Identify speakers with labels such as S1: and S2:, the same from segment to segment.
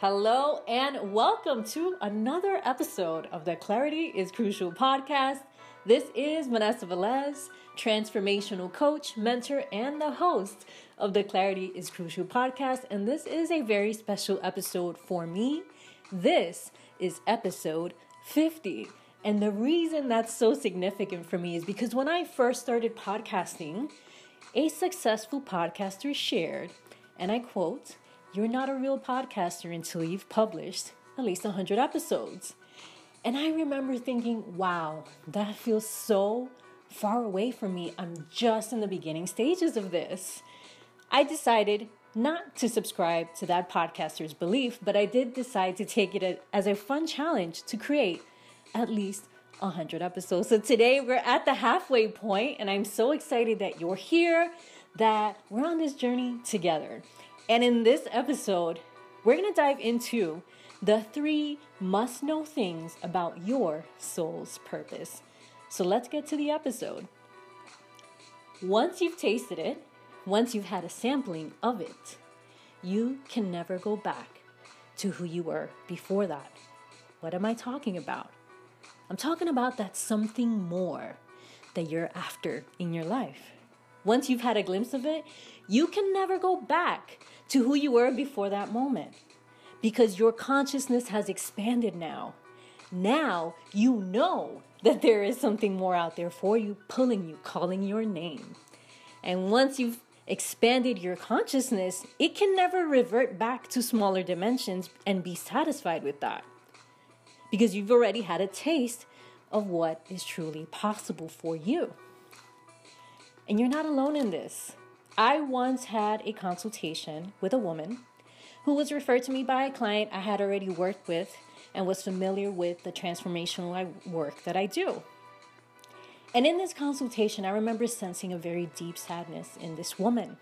S1: Hello and welcome to another episode of the Clarity is Crucial podcast. This is Vanessa Velez, transformational coach, mentor, and the host of the Clarity is Crucial podcast. And this is a very special episode for me. This is episode 50. And the reason that's so significant for me is because when I first started podcasting, a successful podcaster shared, and I quote, "You're not a real podcaster until you've published at least 100 episodes." And I remember thinking, wow, that feels so far away from me. I'm just in the beginning stages of this. I decided not to subscribe to that podcaster's belief, but I did decide to take it as a fun challenge to create at least 100 episodes. So today we're at the halfway point, and I'm so excited that you're here, that we're on this journey together. And in this episode, we're going to dive into the 3 must-know things about your soul's purpose. So let's get to the episode. Once you've tasted it, once you've had a sampling of it, you can never go back to who you were before that. What am I talking about? I'm talking about that something more that you're after in your life. Once you've had a glimpse of it, you can never go back to who you were before that moment because your consciousness has expanded now. Now you know that there is something more out there for you, pulling you, calling your name. And once you've expanded your consciousness, it can never revert back to smaller dimensions and be satisfied with that, because you've already had a taste of what is truly possible for you. And you're not alone in this. I once had a consultation with a woman who was referred to me by a client I had already worked with and was familiar with the transformational work that I do. And in this consultation, I remember sensing a very deep sadness in this woman.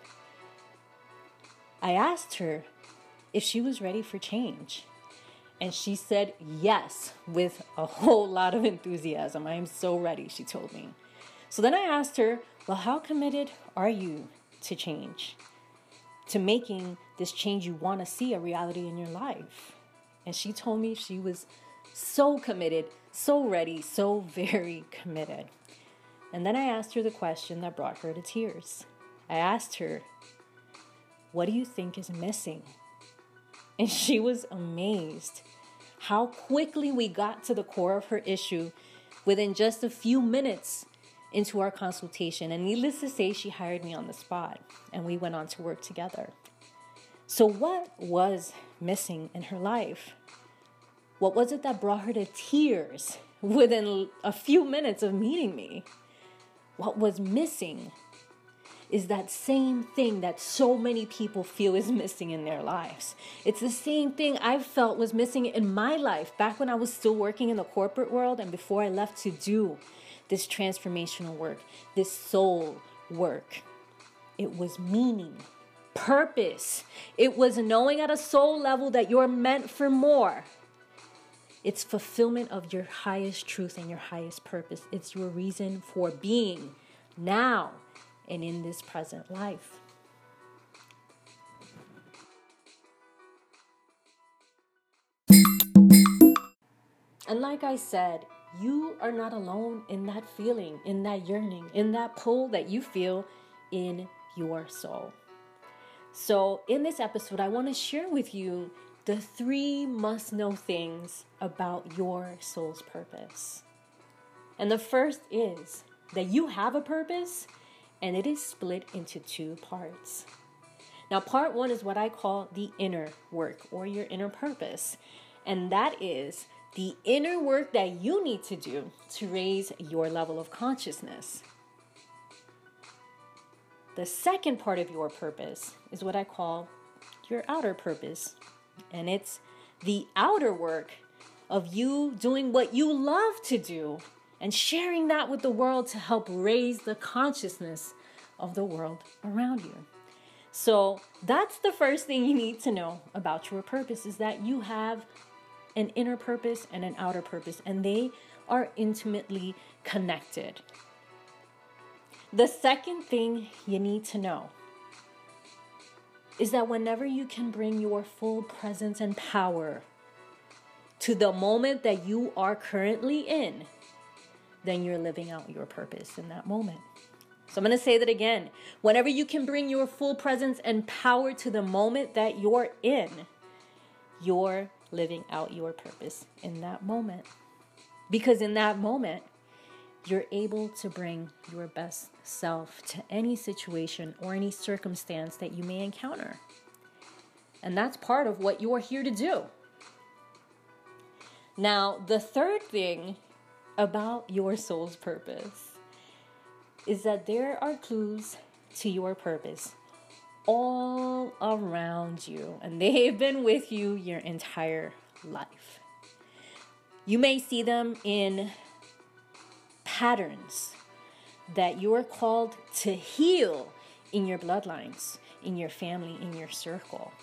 S1: I asked her if she was ready for change. And she said yes, with a whole lot of enthusiasm. "I am so ready," she told me. So then I asked her, well, how committed are you to change? To making this change you want to see a reality in your life? And she told me she was so committed, so ready, so very committed. And then I asked her the question that brought her to tears. I asked her, "What do you think is missing?" And she was amazed how quickly we got to the core of her issue within just a few minutes into our consultation. And needless to say, she hired me on the spot and we went on to work together. So what was missing in her life? What was it that brought her to tears within a few minutes of meeting me? What was missing is that same thing that so many people feel is missing in their lives. It's the same thing I've felt was missing in my life back when I was still working in the corporate world and before I left to do this transformational work, this soul work. It was meaning, purpose. It was knowing at a soul level that you're meant for more. It's fulfillment of your highest truth and your highest purpose. It's your reason for being now and in this present life. And like I said, you are not alone in that feeling, in that yearning, in that pull that you feel in your soul. So in this episode, I want to share with you the 3 must-know things about your soul's purpose. And the first is that you have a purpose, and it is split into 2 parts. Now, part 1 is what I call the inner work or your inner purpose. And that is the inner work that you need to do to raise your level of consciousness. The second part of your purpose is what I call your outer purpose. And it's the outer work of you doing what you love to do and sharing that with the world to help raise the consciousness of the world around you. So that's the first thing you need to know about your purpose, is that you have an inner purpose and an outer purpose, and they are intimately connected. The second thing you need to know is that whenever you can bring your full presence and power to the moment that you are currently in, then you're living out your purpose in that moment. So I'm going to say that again. Whenever you can bring your full presence and power to the moment that you're in, you're living out your purpose in that moment. Because in that moment, you're able to bring your best self to any situation or any circumstance that you may encounter. And that's part of what you're here to do. Now, the third thing about your soul's purpose is that there are clues to your purpose all around you, and they've been with you your entire life. You may see them in patterns that you're called to heal in your bloodlines, in your family, in your circle.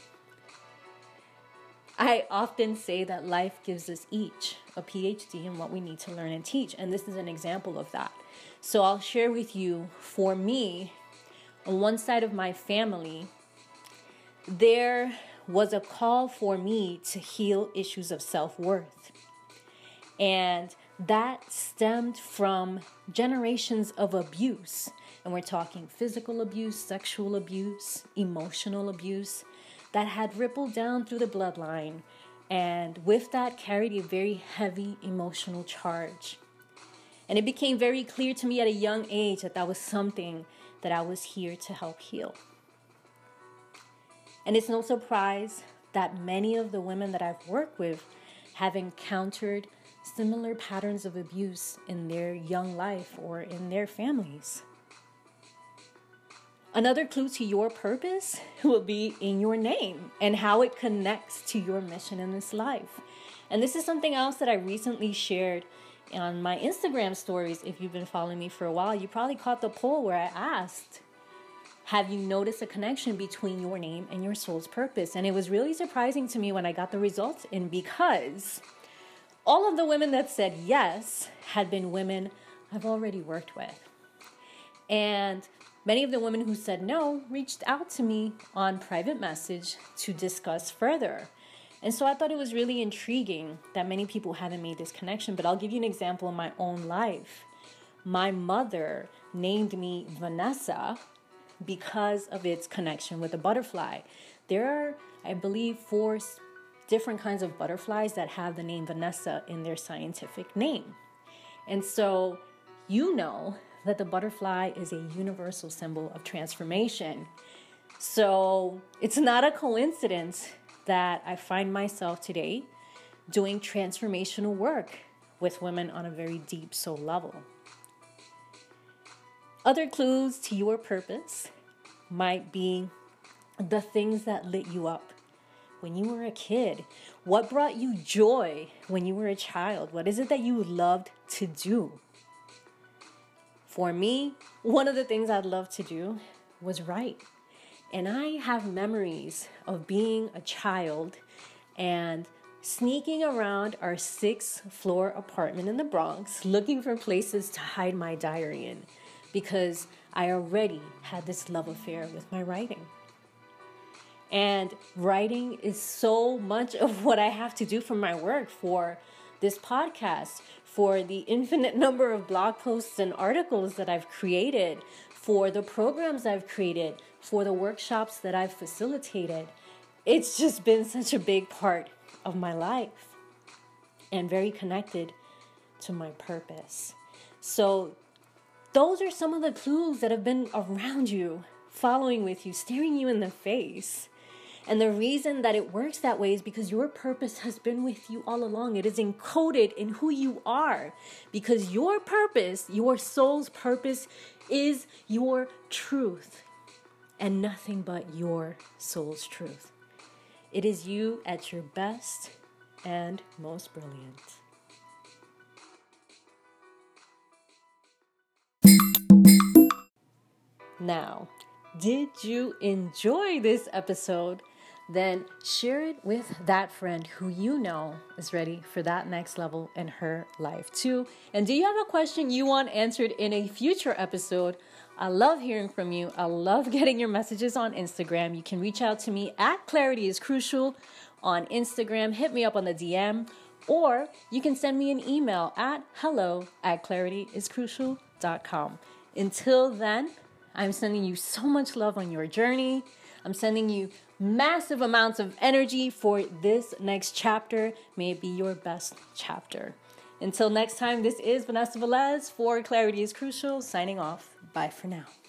S1: I often say that life gives us each a PhD in what we need to learn and teach, and this is an example of that. So I'll share with you, for me, on one side of my family, there was a call for me to heal issues of self-worth. And that stemmed from generations of abuse. And we're talking physical abuse, sexual abuse, emotional abuse that had rippled down through the bloodline. And with that carried a very heavy emotional charge. And it became very clear to me at a young age that that was something that I was here to help heal. And it's no surprise that many of the women that I've worked with have encountered similar patterns of abuse in their young life or in their families. Another clue to your purpose will be in your name and how it connects to your mission in this life. And this is something else that I recently shared on my Instagram stories. If you've been following me for a while, you probably caught the poll where I asked, have you noticed a connection between your name and your soul's purpose? And it was really surprising to me when I got the results in, because all of the women that said yes had been women I've already worked with. And many of the women who said no reached out to me on private message to discuss further. And so I thought it was really intriguing that many people haven't made this connection. But I'll give you an example in my own life. My mother named me Vanessa because of its connection with a butterfly. There are, I believe, 4 different kinds of butterflies that have the name Vanessa in their scientific name. And so you know that the butterfly is a universal symbol of transformation. So it's not a coincidence that I find myself today doing transformational work with women on a very deep soul level. Other clues to your purpose might be the things that lit you up when you were a kid. What brought you joy when you were a child? What is it that you loved to do? For me, one of the things I'd love to do was write. And I have memories of being a child and sneaking around our 6th floor apartment in the Bronx, looking for places to hide my diary in, because I already had this love affair with my writing. And writing is so much of what I have to do for my work, for this podcast, for the infinite number of blog posts and articles that I've created, for the programs I've created, for the workshops that I've facilitated. It's just been such a big part of my life and very connected to my purpose. So those are some of the clues that have been around you, following with you, staring you in the face. And the reason that it works that way is because your purpose has been with you all along. It is encoded in who you are, because your purpose, your soul's purpose, is your truth and nothing but your soul's truth. It is you at your best and most brilliant. Now, did you enjoy this episode? Then share it with that friend who you know is ready for that next level in her life too. And do you have a question you want answered in a future episode? I love hearing from you. I love getting your messages on Instagram. You can reach out to me at Clarity is Crucial on Instagram. Hit me up on the DM, or you can send me an email at hello@clarityiscrucial.com. Until then, I'm sending you so much love on your journey. I'm sending you massive amounts of energy for this next chapter. May it be your best chapter. Until next time, this is Vanessa Velez for Clarity is Crucial, signing off. Bye for now.